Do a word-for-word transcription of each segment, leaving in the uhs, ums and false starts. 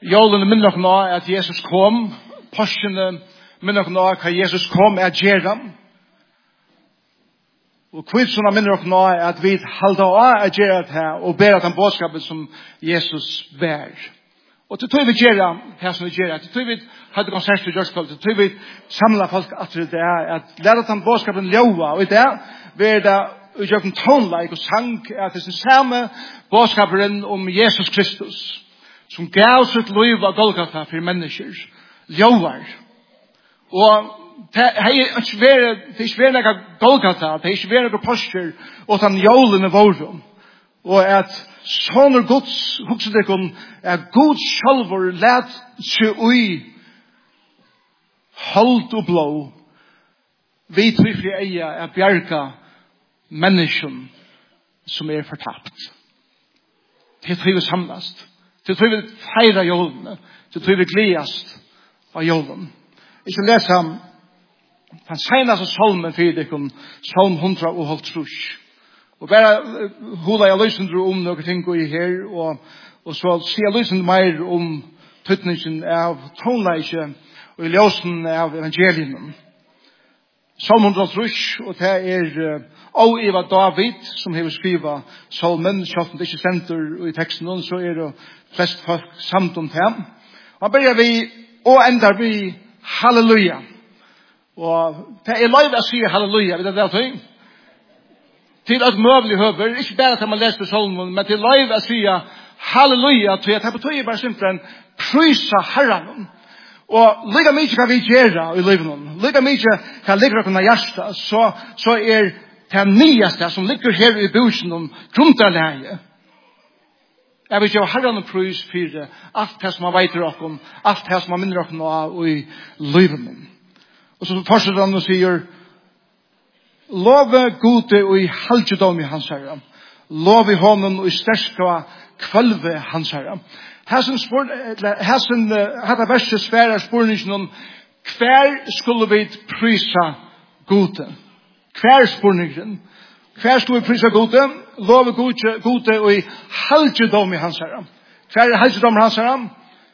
Jolene minner nok nå at Jesus kom, porsene minner nok nå at Jesus kom er gjerra. Og kvitsuna minner nok nå at vi halda av er gjerra til og ber at den bådskapen som Jesus bær. Og til tog vi gjerra, her som vi gjerra, til tog vi hadde konsert i Gjørskvold, til tog vi samla folk at det er at lære den bådskapen ljøva, og i det vil det utgjøkken tonleik og sang at det er samme bådskapen om Jesus Kristus, som gav sitt liv av Golgata for mennesker, ljøvar. Og det er ikke vært noe Golgata, det er ikke vært noe postur, og den jólene våre. Og at sånne Guds, hukse dere om, at Gud sjølver let seg ui holdt og blå, vi tvifri eia er bjerga mennesken som er fortapt. Det tror vi samlast. Det tror vi feira jólene. Det tror vi gledast av jólen. Jeg skal lese den seneste salmen for dere, salm hundra og halvtrus. Og bare hula jeg løsendro om noen ting i her, og, og så sier jeg løsendro mer om tøtningen av tonleise og løsen av evangelien. Salm hundra og halvtrus, og det er og Eva David, som har skrivet salmen, selv om det ikke stender i teksten, så er det flest folk samt om det. Og han begynner vi, og ender vi, halleluja. Og det er lov å si halleluja, vet du det er til at møvelig høver, ikke bare til man leser salmen, men til lov å si halleluja, til at det betyr bare simpelthen prysa Herren. Og lika mykje kan vi gjøre i livet, lika mykje kan ligge på hjertet, så, så er det nyaste som ligger her i busen om grunderleie. Jeg vil gjøre Herren og prøys for alt det som han vet dere, alt det som han minner dere av i livet. Og så fortsetter han og sier, love gode og i halvdom i hans herre. Love i hånden og i sterska kvalve hans herre. Hessen spør, hessen, hette verset svære spørningen om hver skulle vi prysa gode. Hver spørningen. Hver skulle vi prysa gode. Love gode, gode og i halvdom i hans herre. Hver er halvdom i hans herre?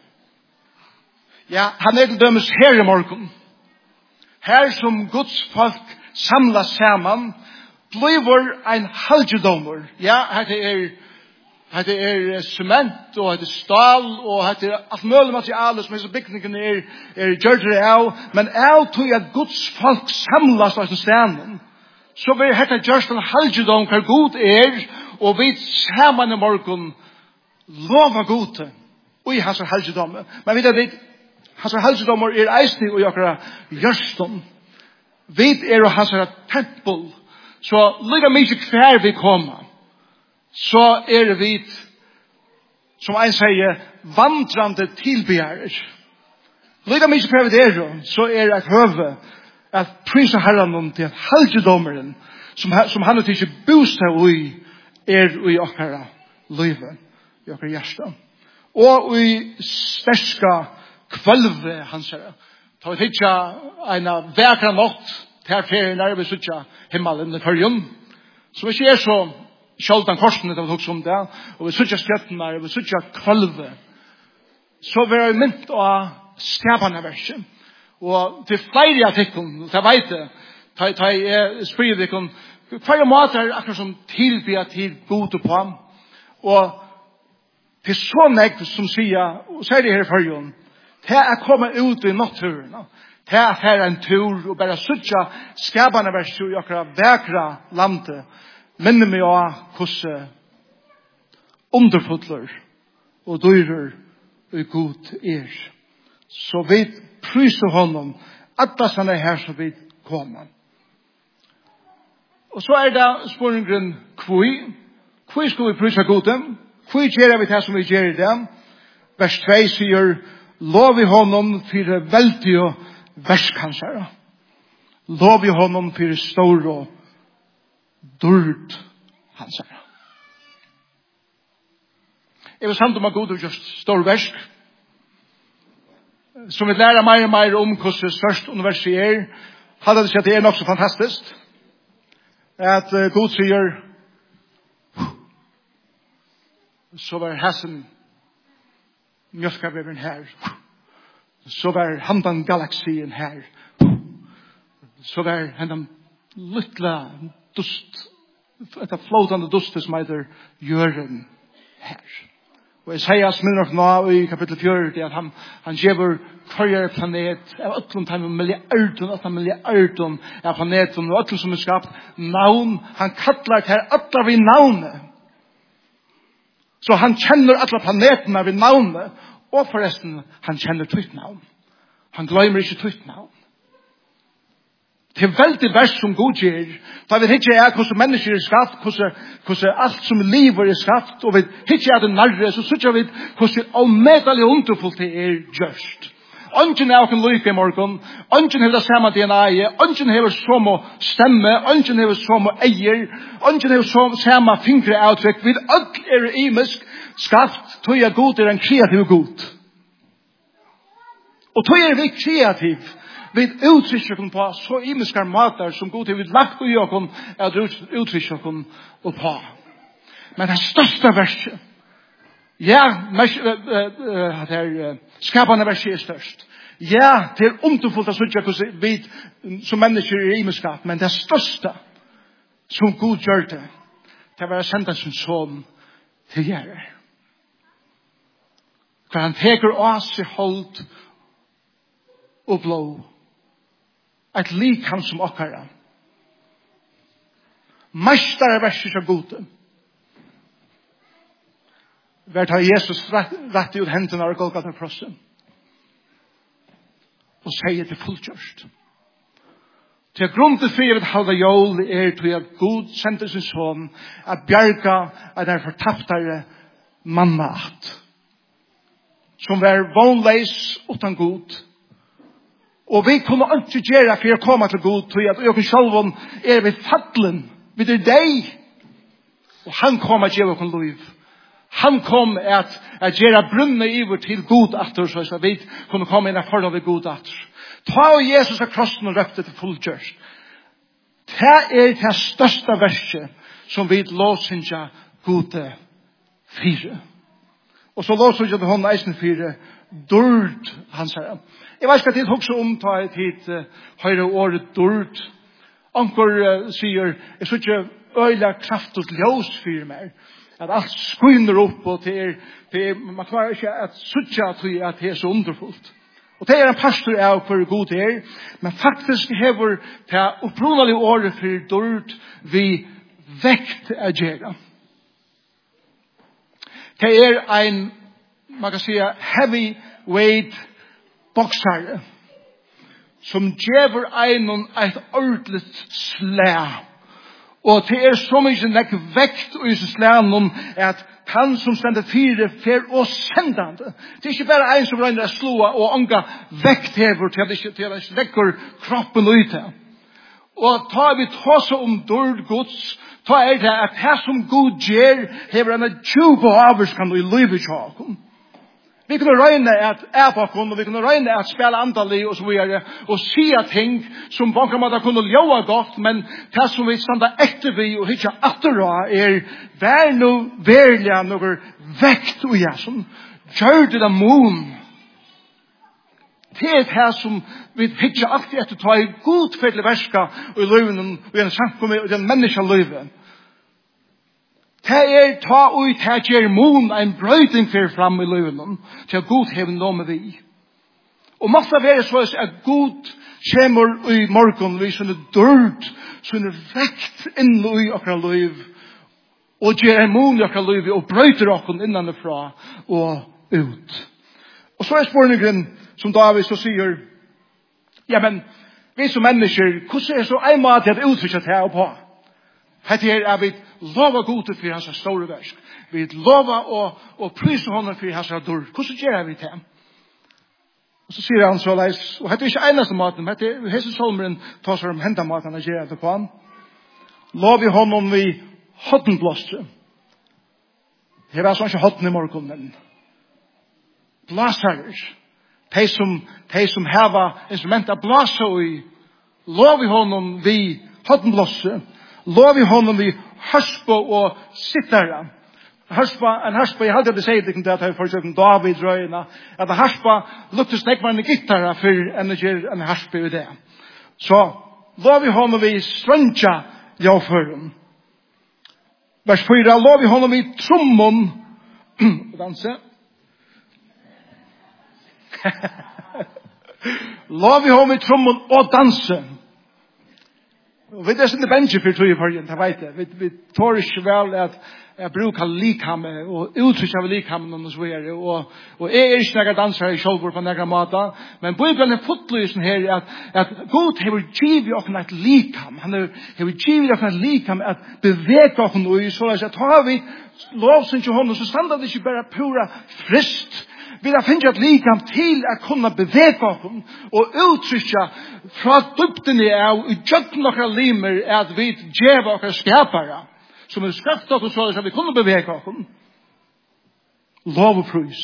Ja, han er til dømes her i morgen. Her som Guds folk samlas saman, bliver ein halvdommer. Ja, det er det er cement, og det er stål, og det er alt mulig materiale som disse bygningene er, er gjørt det av. Men av tog at Guds folk samlas av stedet, så blir dette gjørt en halvdom hver god er, og vi sammen i morgen lover gode, og i hans halvdom. Men vi vet at hans halvdommer er eisning og gjør gjørstom. Vi er og hans tempel, så lika mykje hver vi kommer, så er vi, som en sier, vandrande tilbjærer. Lika mykje hver vi er, så er et høve at prysa Herren om til halvdommeren, som, som han og ikke bostad i, er i okkara livet, i okkara hjärsta. Og i sterska kvalve hans herre. Ta vi tidsja en vekra nått til ferien der vi sutja himmelen i tørjen. Så vi ser så sjoldan korsene til vi tog som det, og vi sutja skjøtten der, og vi sutja kvalve. Så vi er mynt av skapande verset. Og til flere artiklen, til veit det, ta, ta jeg spyrir dikon, hver måte er akkurat som tilbya til gode på ham. Og til så nek som sier, og sier det her i førjon, det er kommet ut i naturen, det er her en tur, og bare sutja skapande verset i akkurat vekra landet, minner meg av hvordan underfotler og dyrer og god er. Så vi pryser honom alle sånne her som vi kommer. Og så er det spørningen kvui. Kvui skal vi prysa godem. Kvui gjør vi det som vi gjør i det. Vers två sier, lov i honom for veldig og verskansere. Lov i honom for stor og dård hans herre. Jeg vil samt om at god og just stor versk, som vi lærer mer og mer om hvordan størst universet er, hadde det sett at det er nok så fantastisk, at uh, god sier, så var hessen mjölkaveveren her. Så var handan galaxien her. Så var handan lytla dust, et av flåtande dustet som heter Jøren her. Og Isaias minner nok nå i kapittel fjorti at han, han gjør hver planet av ötlund time milliardun, åtta milliardun av planeten og ötlund som er skapt navn. Han kallar her alla vid navnet. Så han kjenner alla planeterna vid navnet. Og forresten, han kjenner tvitt navn. Han glemmer ikke tvitt navn. Det er veldig vers som god gjør. Da vi ikke er hvordan mennesker er skapt, hvordan, hvordan alt som liv er skapt, og vi ikke er det nærre, så synes vi hvordan allmedelig underfullt det er gjørst. Ønsken er åken lykke i morgen, ønsken har det samme D N A, ønsken har samme stemme, ønsken har samme eier, ønsken har samme fingre avtrykk, vi alt er imisk skapt, tog er god er en kreativ god. Og tog er vi kreativ, vi uttrykker oss på så imiskar matar som god er vi lagt i oss at uttrykker oss på. Men det største verset, ja, det er skapande verset er størst. Ja, det er underfullt av sånn at vi som mennesker er imiskap, men det største som god gjør det, det var å sende sin son til gjerne. For han teker av seg hold og blå. Et lik han som okkara. Mestare er verset så gode. Vær tar Jesus rett ut hendene av Golgata krossen. Og sier til fullkjørst. Til grunn til fyrir at halda jól er til at Gud sendte sin son at bjerga at er fortaptare mannaat. Som var vonleis utan Gud. Og vi kunne ikke gjøre for å komme til Gud til at vi selv er ved fattelen. Vi er deg. Og han kom at gjøre oss liv. Han kom at, at gjøre brunne iver til god atter, så vi kunne komme inn og forholde ved god atter. Ta og Jesus av krossen og røpte til fullkjørs. Det er det største verset som vi låsynja gode fire. Og så låsynja det hånd eisen fire dørd, han sier. Jeg vet ikke at jeg også omtaget hit uh, høyre året dørd. Anker uh, sier, jeg synes ikke øyla kraftigt ljøs for meg. At alt skyner opp, og det er, det er, man klarer ikke at sutja at det er så underfullt. Og det er en pastor av for god er, men faktisk hever det opprunnelige året for dørt vi vekt av gjerne. Det er en, man kan si, heavyweight boksare, som gjever en et ordentlig slag. Og det er så mye nek vekt i slænen at han som stender fire fer og sendande. Det er ikke bare en som regner å slå og ånga vekt hever til at det ikke legger kroppen ut her. Og tar vi ta så om dård gods, ta er det at her som god gjør hever en tjubo averskan i livet tjaken. Vi kunne regne at epokken, og vi kunne regne at spela andali og så videre, og sia ting som banker måtte kunne ljøa godt, men det som vi standa etter vi og hitja atterra er vær no verlig noe vekt og ja, som gjør det da mon. Det er det som vi hitja alltid etter ta i god fedelig verska og i løyven og i en samkommet og i en menneska løyven. Det er ta ut her gjør mon en brøyting for fram i løyven til at god hever noe med vi. Og måtte være så at god kommer i morgen vi sånne dørt, sånne vekt inn i okra løyv og gjør en mon i okra løyv og brøyter okra innanfra og ut. Og så er spørningen som David så sier, ja, men vi som mennesker, hvordan er det så en måte at uttrykket her og på? Hette her er vi lova gode for hans store versk. Vi lova og, og pryse honom for hans dør. Hvordan gjør vi det? Og så sier han så leis, og hette er ikke eneste maten, hette er hese solmeren tar seg om henda maten og gjør det på han. Lov vi honom vi hoddenblåstre. Det var sånn ikke hodden i morgen, men blåsarers. De som, de som heva instrumenter blåsa i, lov vi honom vi hoddenblåstre. Lov i honom vi hørspo og sittara. Harspa, en harspa, jeg hadde det sier det ikke at jeg forsøkte David røyene, at harspa luktes nekvar en gitarra for enn ikke en harspa i det. Så, lov vi hånden vi strøntja javføren. Vers fyra, lov vi hånden vi trommon, danse. Lov vi hånden vi trommon og danse. Og vi er ikke bensje for tog i fargen, det vet jeg. Vi, vi tar ikke vel at jeg bruker likhamme og uttrykk av likhamme og så videre. Og, og jeg er ikke nægge dansere i kjolvor på nægge måte. Men Bibelen er fotlysen her at, at Gud har givet oss et likham. Han har givet oss et likham at bevege oss noe. Så at har vi lovsyn til hånden, så stander det ikke bare pura frist. Vi har finnet et likham til å kunne bevege oss og uttrykke fra dybden av og gjøkken noen limer at vi gjør oss skapere. Som er skapt oss så at vi kunne bevege oss. Lov og prøys.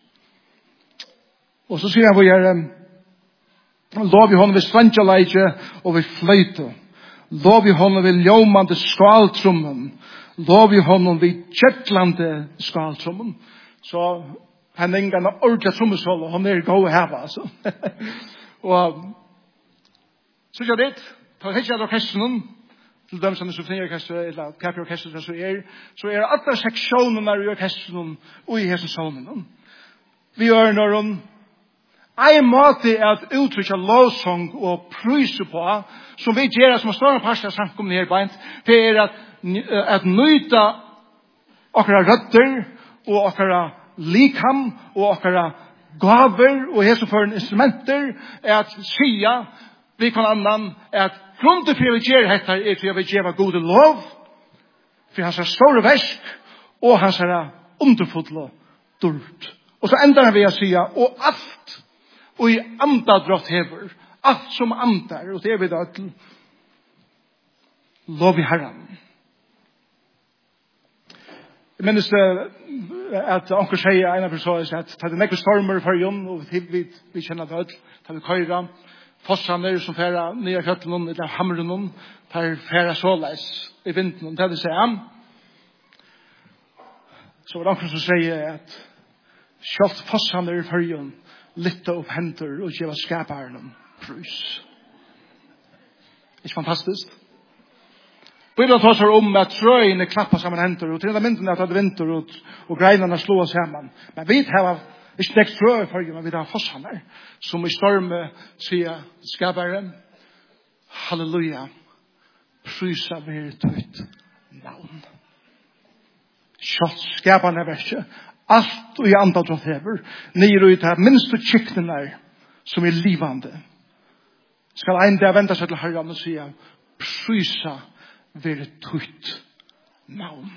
Og så sier han hvor jeg lov i hånden ved strandjaleitje og ved fløyte. Lov i hånden ved ljomande skaltrummen. Lov i hånden ved kjøklande skaltrummen. Så han er ingen ordentlig trommesål, og han er god å heve, altså. Og så gjør det, ta hitt jeg orkestren, til dem som er symfoniorkestret, eller kapiorkestret, så er, så er alle seksjonene i orkestren, og i hese sonen. Vi gjør når hun, en måte er at uttrykke lovsang og pryse på, som vi gjør, som er større parster samkomne her beint, det er at, at nøyta akkurat røtter, og akkurat likham og okkara gaver og hese for instrumenter er at sia vi kan annan er at grunden for vi gjør dette er for vi gjør gode lov for hans er store versk og hans er underfodle dult og så ender vi å sia og alt og i andadrott hever alt som andar og det er vi da til lov i herren. Jeg minnes at onker sier en av personer at det er nekker stormer for jon, og vi, vi kjenner det alt, det er køyra, fossene som færa nye køttene, eller hamrene, det er færa såleis i vinden, det er det sier. Så var det onker som sier at kjalt fossene for jon, litt opp henter og gjeva skaparen prus. Ikke fantastisk? Bibelen tar seg om at trøyene klapper sammen henter, og til den mynden er at det vinter, og, og greinene slår sammen. Men vi har ikke dekt trøy for, men vi har fossene, som i storme sier skaperen, halleluja, prysa vir tøyt navn. Kjalt skaperen er verste, alt og i andre drott hever, nere ut her, minst og kiknene som er livande. Skal en der vende seg til herren og sier, prysa vir tøyt navn.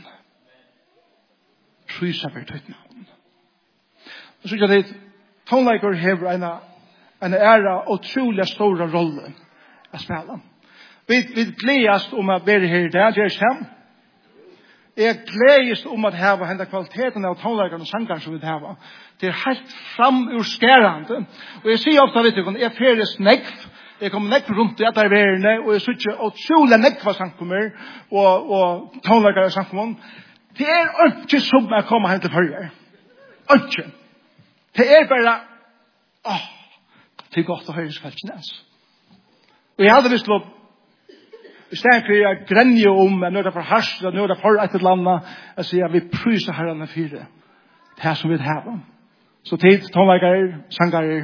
Prysa vir tøyt navn. Og så gjør det, tonleiker hever en, en æra utrolig store rolle å spille. Vi, vi gledes om å være her i dag, gjør ikke det? Jeg gledes om å heve henne kvaliteten av tonleikerne og sangerne som vi har. Det er helt fram ur skærende. Og jeg sier ofte, vet du, jeg er feries negv, jeg kommer nekk rundt i at det er verene, og jeg synes ikke utrolig nekk hva samkommer, og, og tonleikere samkommer. Det er ikke som jeg kommer hen til førjer. Ikke. Det er bare, åh, det er godt å høre skveldsene. Og jeg hadde visst lov, i stedet for jeg grenje om, nå er det for harsel, nå er det for et eller annet, jeg sier, vi pryser herrene fire, det er som vi har. Så tid, tonleikere, sangere,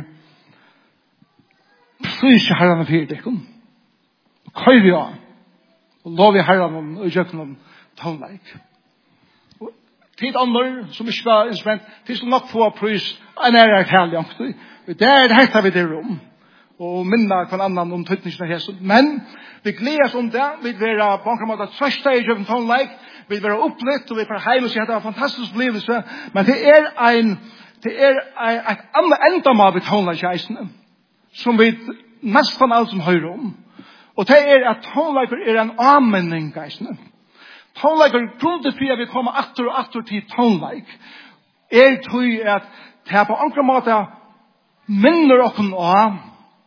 pryser herrene fire dekken. Køyre ja. Og lov i herrene og gjøkken om tonleik. Tid andre som ikke var instrument, tid som nok få prys, en er et herlig omkring. Det er det hette vi det om. Og minna hver annan om tøytningsen av hesen. Men vi gleder om det. Vi vil være på en måte trøste i gjøkken tonleik. Vi vil være opplitt, og vi får heim og si at det er en fantastisk opplevelse. Men det er en, det er et annet endamål ved tonleik-eisene. Som vi nesten alt som hører om. Og det er at tonleiker er en anmenning, geisene. Tonleiker, grundet for at vi kommer atter og atter til tonleik, er tog at det er på andre måte minner okken av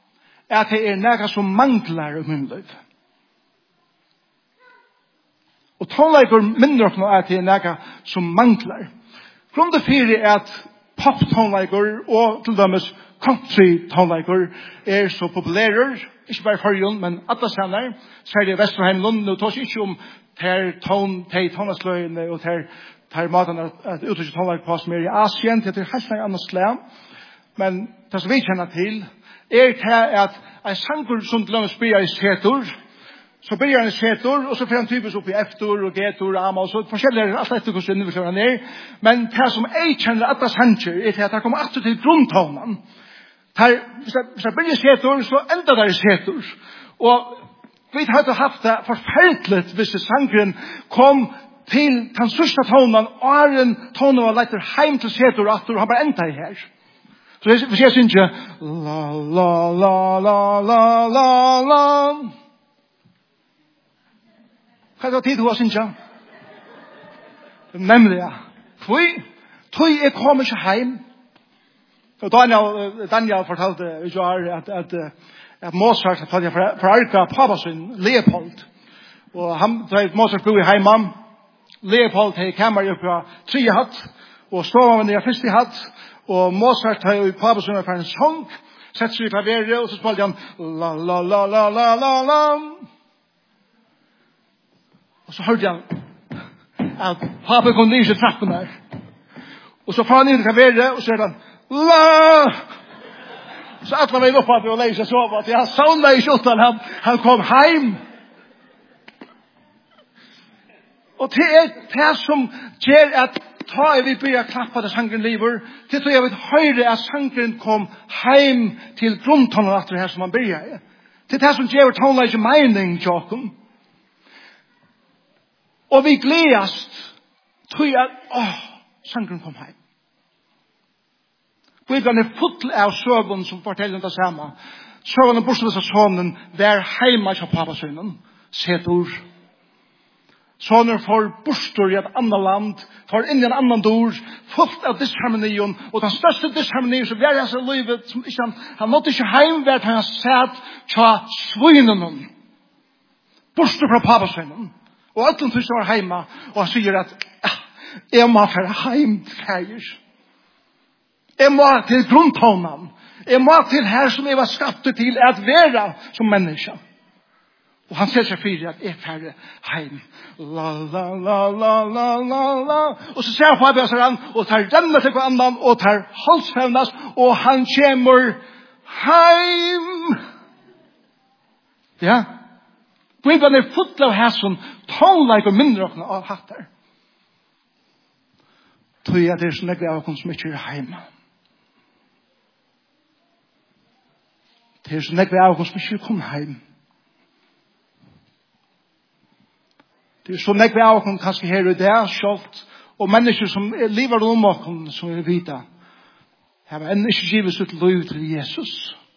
at det er nære som mangler i min liv. Og tonleikur minner okkur at det er nega som manglar. Grunde fyrir er at pop-tonleikur og til dømes country-tonleikur er så populærer, ikke bare forrjun, men alle senere, særlig Vesterheim Lund, nå tås ikke om ter ton, ter tonasløyene og ter, ter maten at utrykket tonleik på som er i Asien, til det er helt annet slag. Men det som vi kjenner til, er til at en sanger som til dømes blir i setor, så börjar han setor och så får han typiskt upp i F-tor och G-tor och amma och så forskjellige allt efter hvordan vi klarar ner. Men det som jeg kjenner at det sanger er til at det kommer alltid til grunntonen. Hvis jeg börjar setor så enda det i setor. Og vi hadde haft det forferdelig hvis sangeren kom til den største tonen og en tonen var leiter heim til setor og han bare enda i her. Så hvis jeg synes ikke la la la la la la la hva er det tid du har synja? Nemlig, ja. Tøy, tøy er kommer ikke heim. Og Daniel, Daniel fortalte at, at, at Mozart hadde forarka pappa sin, Leopold. Og han, da Mozart bor i heimann, Leopold har kammer oppe av tre hatt, og stod med den første hatt, og Mozart har i pappa sin for en sång, sett seg i klaveret, og så spalte han la la la la la la la. Og så hørte han at pappa kom ned i trappen der. Og så får han inn i klaveret, og så er han la! Så alle var oppe og leie seg sove, at jeg savnet ikke ut han, han kom heim. Og det er det som gjør at ta vi begynner klappa til sangren lever, til så jeg vet høyre at sangren kom heim til grunntonen at det her som han begynner. Det er det som gjør tonen ikke mening, Jakob. Og vi gledast tror at åh, sangren kom heim. Bibelen er full av søvn som forteller det samme. Søvn og bortsett av sønnen der heima til pappasønnen. Setor. Sønnen får bostor i et annet land, får inn i en annen dår, fullt av disharmonien, og den største disharmonien som er hans i livet, som ikke han, han måtte ikke heim ved at han satt til svøynen. Bostor fra pappasønnen. Og alle som var heima, og han sier at jeg må være heim, fægir. Jeg må til grunntonen. Jeg må til her som jeg var skapt til at være som menneske. Og han ser seg fyrir at jeg færre heim. La, la, la, la, la, la, la. Og så ser han på han, og tar denne til hver annan, og tar halsfevnas, og han kommer heim. Ja. Bibelen er full av her som tonleik og mindre av hatter. Tror jeg det er sånn jeg av oss som ikke er heima. Det er sånn jeg av oss som ikke kom heim. Det er sånn jeg av oss kanskje her og der, sjålt, og mennesker som lever om oss som er vita. Jeg har enn ikke givet sitt liv til Jesus.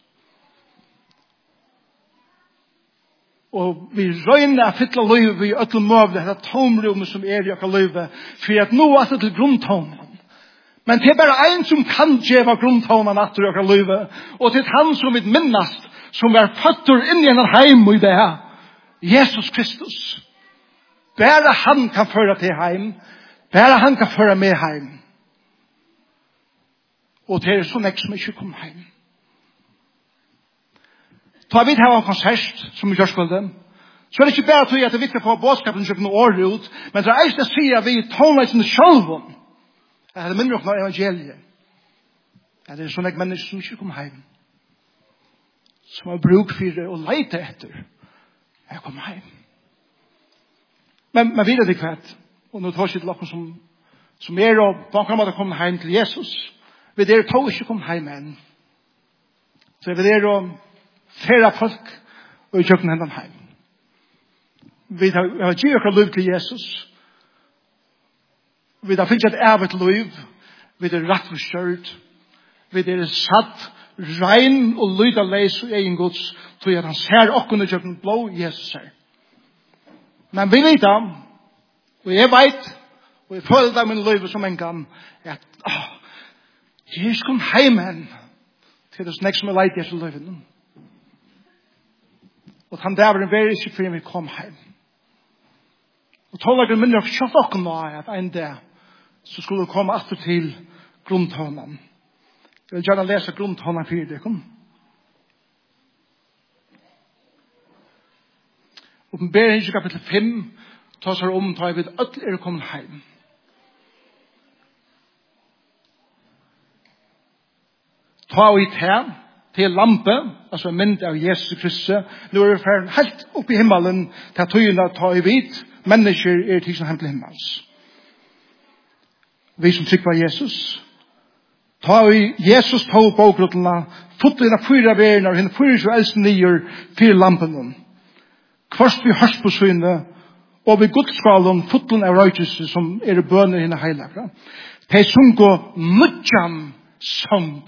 Og vi røyner å fylle livet i øtlen møvlet, dette tomrommet som er i akkurat livet, for at nå er det til grunntonen. Men det er bare en som kan gjøre grunntonen etter akkurat livet, og det er han som vil minnast, som er føtter inn i en heim i det her. Jesus Kristus. Bare han kan føre til heim, bare han kan føre med heim. Og det er sånn jeg som ikke kom heim. Ta vi har en konsert som vi gjør skulden. Så er det ikke bare til at det er viktig for bådskapen som noen år ut, men det er eist å si at vi tonleisende sjølven. Det er mindre av evangeliet. Det er sånne mennesker som ikke kom heim. Som har bruk for det og leite etter. Jeg kom heim. Men, men videre det kvart. Og nå tar jeg til dere som, som er og på en måte komme heim til Jesus. Vi er to ikke kom heim enn. Så vi er og færre folk og i kjøkken hendene heim. Vi har, har givet akkurat liv til Jesus. Vi har finnet et evet liv. Vi er rett og skjørt. Vi er satt rein og lyda leis og egen gods til at han ser okken i kjøkken blå Jesus her. Men vi vet ham, og jeg vet, og jeg føler det med livet som en gang, at åh, jeg skal komme hjem hen til det snakk som er leit i etter livet. Og han der var en veldig ikke fri vi kom hjem. Og tålager minner av kjøttåkken nå at en dag så skulle vi komme alltid til grundtånen. Jeg vil gjerne lese grundtånen for dere. Åpenbaringen kapittel fem tar seg om ta jeg vid ødel er kommet hjem. Ta og i te til lampe, altså en mynd av Jesus Kristus. Nå er vi ferdig helt opp i himmelen til at tøyene ta i vid. Mennesker er til som hem til himmels. Vi som trykker på Jesus. Ta i Jesus ta opp bokrottene, fotte henne fyra verden, henne fyra så eldste nyer, fyra lampen. Kvart vi hørs på syne, og vi godskalen, fotten av røytelse, som er bøner henne heilagra. De sungo mudjan sang.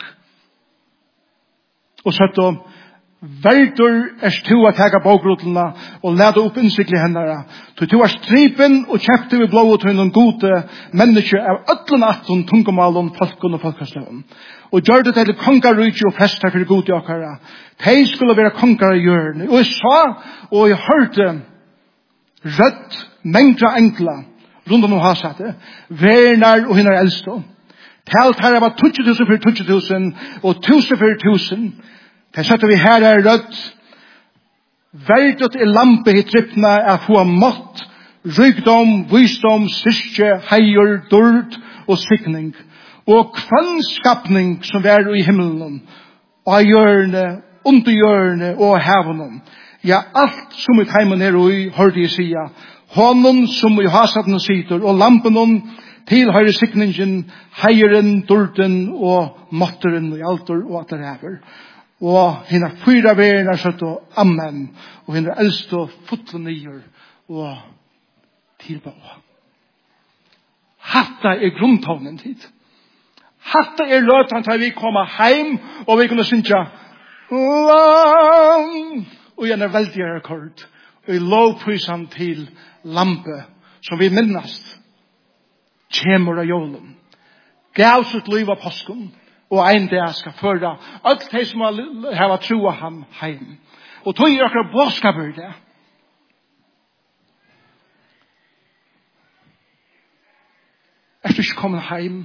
Og så då veldur er to å tega bokrotlene og lede opp innsikli hennara. To to er stripen og kjepte vi blå til noen gode mennesker av ødlen atten, tungomalen, folken og folkesløven. Og gjør det til kongarrydje og prester for gode okkara. De skulle være kongar i hjørne. Og jeg sa, og jeg hørte rødt mengdra enkla rundt om å ha satt det. Vernar og hinnar eldstå. Talt her var tusen tusen for tusen tusen og tusen for tusen. Det setter vi her er rødt. Verdet er lampe i trippene er få mått, rykdom, visdom, styrke, heier, dord og sikning. Og kvannskapning som er i himmelen, og i hjørne, under hjørne og heaven. Ja, alt som i teimen er i, hørte jeg sige. Hånden som i hasaten sitter, og lampen tilhører sikningen, heieren, dorden og måtteren og alter og at det er. Og henne fyra verden er søtt og amen, og henne eldste og fotle nyer og tilbå. Hatta er grunntonen tid. Hatta er løtan til vi kommer heim, og vi kunne synge lang, og gjerne veldig rekord, og i lovprysan til lampe, som vi minnast, kjemur av jolen, gav sitt liv av påsken, og en dag skal føre alt de som har tro av ham heim. Og tog er akkurat bådskaper det. Er du ikke kommet heim,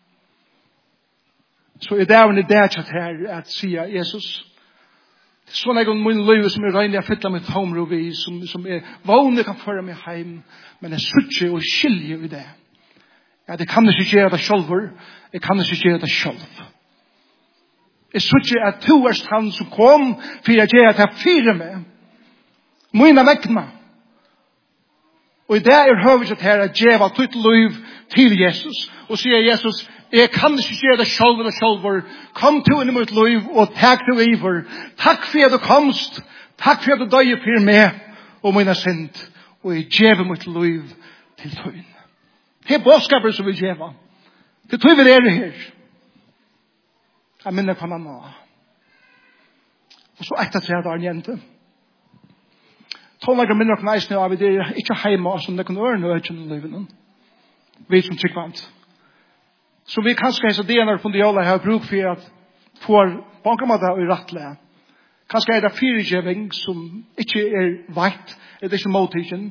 så er det en idé til her at sier Jesus. Det er sånn jeg om min liv som er regnet jeg fytler mitt tomro vi, som, som er vanlig kan føre meg heim, men jeg sutter og skiljer i det. Ja, det kan ikke gjøre det selv. Jeg kan ikke gjøre det selv. Jeg sutter at to er han som kom for å gjøre det fire med. Mine vekkene. Og i det er høyest her at gjøre ditt liv til Jesus. Og sier Jesus, jeg kan ikke gjøre det selv eller selv. Kom til inn i mitt liv og takk til iver. Takk for at du komst. Takk for at du døg for meg og mine synd. Og jeg gjør mitt liv til tøyen. Det er bådskaper som vi gjør. Det tror vi er her. Jeg minner på mamma. Og så etter tre dager jente. Tålager minner på næsene av det er ikke hjemme som det kan være noe i livet. Vi som tryggvant. Så vi kanskje hese det når Fundiala har bruk for at får bankermater og rettelig. Kanskje er det firegjøving som ikke er veit, er det ikke måltidgen.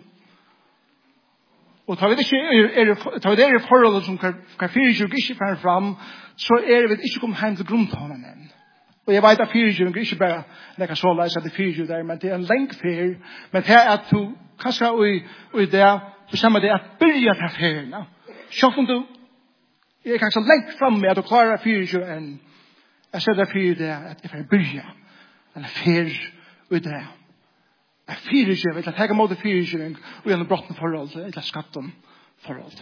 Og tar vi det ikke tar vi det i forholdet som kan firegjøving ikke fære fram, så er vi ikke kommet hjem til grunntonen enn. Og jeg vet at firegjøving ikke bare nekker så leis at det er firegjøving der, men det er en lengt fyr. Men det er at du kanskje og i det bestemmer det at byrja til fyrene. Sjått om du er kanskje lengt frem med at du klarer firegjøving enn. Jeg ser det fyr det at jeg får byrja. Eller fyr og i det. Jeg firegjøving, jeg tenker mot firegjøving og gjennom brottende forhold, eller skatten forhold.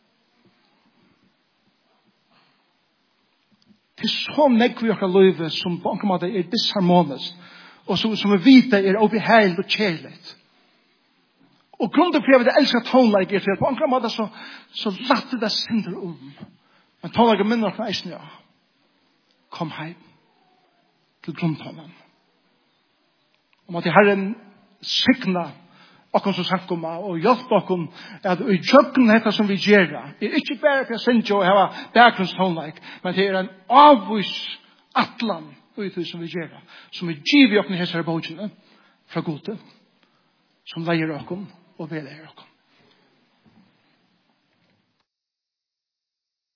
Det er så nekk vi akkurat livet som på en måte er disharmonisk, og som, som vi vet er oppiheilt og kjærligt. Og grunnen for at jeg elsker tonleik er til at på en måte så, så latter det synder om. Men tonleik er minner fra eisen, ja. Kom heim til grunntonen. Om at Herren signa okkur som sankoma og hjelp okkur at i jøkken dette som vi gjør er ikke bare for å synge og hava bakgrunnstonleik, men det er en avvis atlan ut det som vi gjør som vi giver okkur hessere bøkene fra gode som leier okkur og beleier okkur.